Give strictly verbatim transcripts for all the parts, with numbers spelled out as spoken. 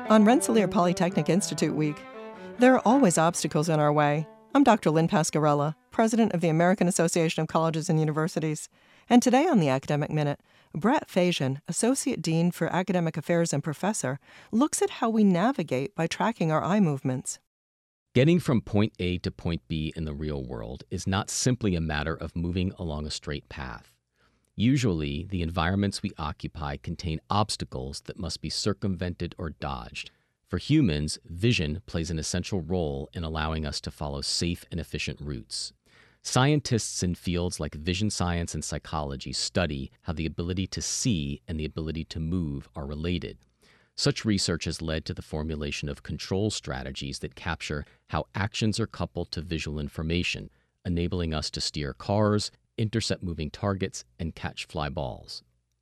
On Rensselaer Polytechnic Institute Week, there are always obstacles in our way. I'm Doctor Lynn Pasquarella, president of the American Association of Colleges and Universities. And today on the Academic Minute, Brett Faison, Associate Dean for Academic Affairs and Professor, looks at how we navigate by tracking our eye movements. Getting from point A to point B in the real world is not simply a matter of moving along a straight path. Usually, the environments we occupy contain obstacles that must be circumvented or dodged. For humans, vision plays an essential role in allowing us to follow safe and efficient routes. Scientists in fields like vision science and psychology study how the ability to see and the ability to move are related. Such research has led to the formulation of control strategies that capture how actions are coupled to visual information, enabling us to steer cars, intercept moving targets, and catch fly balls.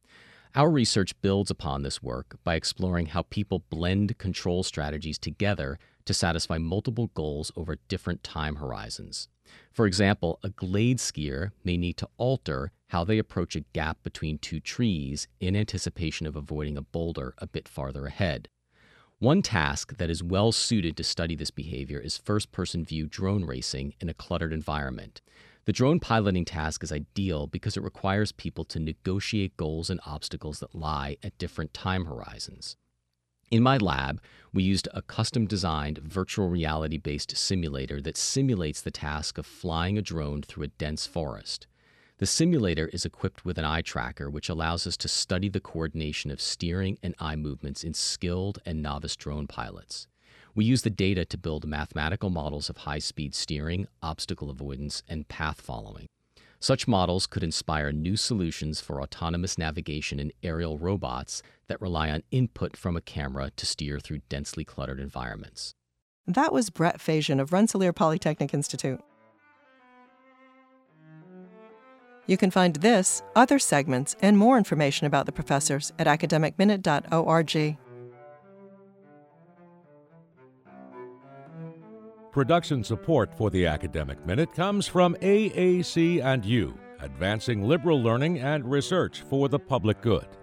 Our research builds upon this work by exploring how people blend control strategies together to satisfy multiple goals over different time horizons. For example, a glade skier may need to alter how they approach a gap between two trees in anticipation of avoiding a boulder a bit farther ahead. One task that is well suited to study this behavior is first-person view drone racing in a cluttered environment. The drone piloting task is ideal because it requires people to negotiate goals and obstacles that lie at different time horizons. In my lab, we used a custom-designed virtual reality-based simulator that simulates the task of flying a drone through a dense forest. The simulator is equipped with an eye tracker, which allows us to study the coordination of steering and eye movements in skilled and novice drone pilots. We use the data to build mathematical models of high-speed steering, obstacle avoidance, and path following. Such models could inspire new solutions for autonomous navigation in aerial robots that rely on input from a camera to steer through densely cluttered environments. That was Brett Faison of Rensselaer Polytechnic Institute. You can find this, other segments, and more information about the professors at academic minute dot org. Production support for the Academic Minute comes from A A C and U, advancing liberal learning and research for the public good.